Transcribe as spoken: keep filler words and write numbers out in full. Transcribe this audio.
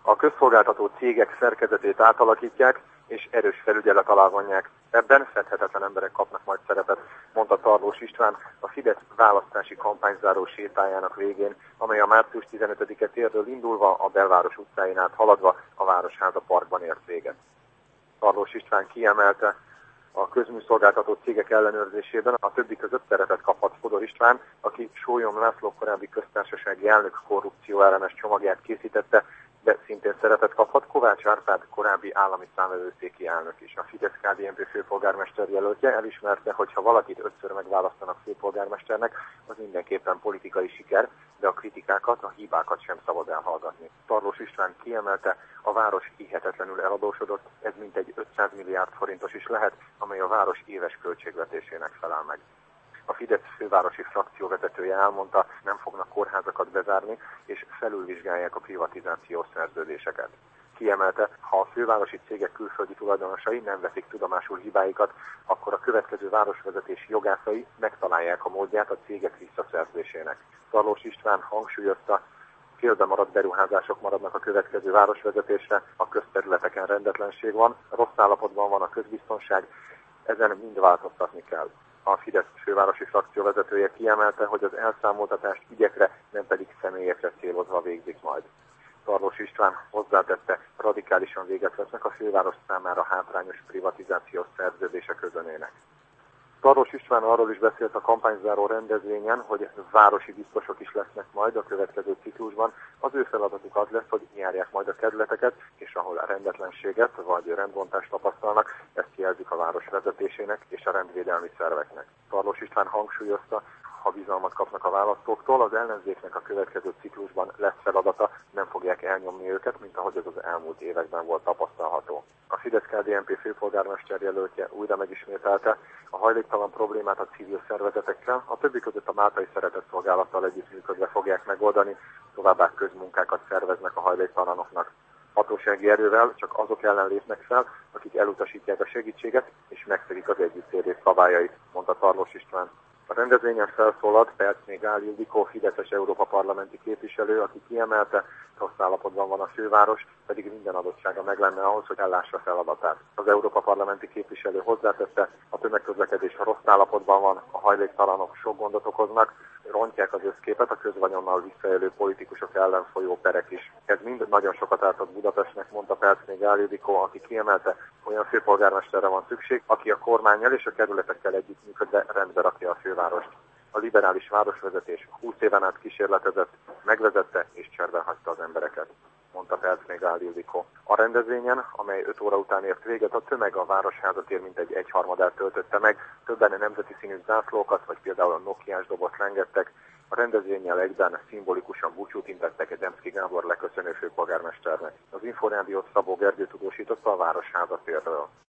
A közszolgáltató cégek szerkezetét átalakítják, és erős felügyelet alá vonják. Ebben fedhetetlen emberek kapnak majd szerepet, mondta Tarlós István a Fidesz választási kampányzáró sétájának végén, amely a március tizenötödike térről indulva a belváros utcáin át haladva a Városháza Parkban ért véget. Tarlós István kiemelte, a közműszolgáltató cégek ellenőrzésében a többi között szerepet kaphat Fodor István, aki Sólyom László korábbi köztársasági elnök korrupció ellenes csomagját készítette, de szintén szerepet kaphat Kovács Árpád korábbi állami számvevőszéki elnök is. A Fidesz-ká dé en pé főpolgármester jelöltje elismerte, hogy ha valakit ötször megválasztanak főpolgármesternek, az mindenképpen politikai siker, de a kritikákat, a hibákat sem szabad elhallgatni. Tarlós István kiemelte, a város hihetetlenül eladósodott, ez mintegy ötszáz milliárd forintos is lehet, amely a város éves költségvetésének felel meg. A Fidesz fővárosi frakcióvezetője elmondta, nem fognak kórházakat bezárni, és felülvizsgálják a privatizációs szerződéseket. Kiemelte, ha a fővárosi cégek külföldi tulajdonosai nem veszik tudomásul hibáikat, akkor a következő városvezetés jogászai megtalálják a módját a cégek visszaszerzésének. Tarlós István hangsúlyozta, félbemaradt beruházások maradnak a következő városvezetésre, a közterületeken rendetlenség van, rossz állapotban van a közbiztonság, ezen mind változtatni kell. A Fidesz fővárosi frakció vezetője kiemelte, hogy az elszámoltatást ügyekre, nem pedig személyekre célozva végzik majd. Tarlós István hozzátette, radikálisan véget vesznek a főváros számára hátrányos privatizációs szerződések közönének. Tarlós István arról is beszélt a kampányzáró rendezvényen, hogy városi biztosok is lesznek majd a következő ciklusban. Az ő feladatuk az lesz, hogy járják majd a kerületeket, és ahol a rendetlenséget vagy rendbontást tapasztalnak, ezt jelzik a város vezetésének és a rendvédelmi szerveknek. Tarlós István hangsúlyozta, ha bizalmat kapnak a választóktól, az ellenzéknek a következő ciklusban lesz feladata, nem fogják elnyomni őket, mint ahogy ez az elmúlt években volt tapasztalható. A Fidesz-ká dé en pé főpolgármester jelöltje újra megismételte a hajléktalan problémát a civil szervezetekkel, a többi között a Máltai Szeretetszolgálattal együttműködve fogják megoldani, továbbá közmunkákat szerveznek a hajléktalanoknak. Hatósági erővel csak azok ellen lépnek fel, akik elutasítják a segítséget és megszegik az együttélés szabályait, mondta Tarlós István. A rendezvényen felszólalt Percné Gál Ildikó, fideszes Európa parlamenti képviselő, aki kiemelte, rossz állapotban van a főváros, pedig minden adottsága meg lenne ahhoz, hogy ellássa feladatát. Az Európa parlamenti képviselő hozzátette, a tömegközlekedés rossz állapotban van, a hajléktalanok sok gondot okoznak, rontják az összképet a közvanyonnal visszaélő politikusok ellen folyó perek is. Ez mind nagyon sokat ártott Budapestnek, mondta Percné Gál Ildikó, aki kiemelte, olyan főpolgármesterre van szükség, aki a kormánnyal és a kerületekkel együttműködve rendbe rakja a fővárost. A liberális városvezetés húsz éven át kísérletezett, megvezette és cserben hagyta az embereket, mondta Percné Gál Ildikó. A rendezvényen, amely öt óra után ért véget, a tömeg a Városháza tér mintegy egyharmadát töltötte meg, többen nemzeti színű zászlókat, vagy például a nokiás dobozt lengettek. A rendezvénnyel egyben szimbolikusan búcsút intettek Demszky Gábor leköszönő főpolgármesternek. Az Inforádiót Szabó Gergő tudósította a Városháza térről.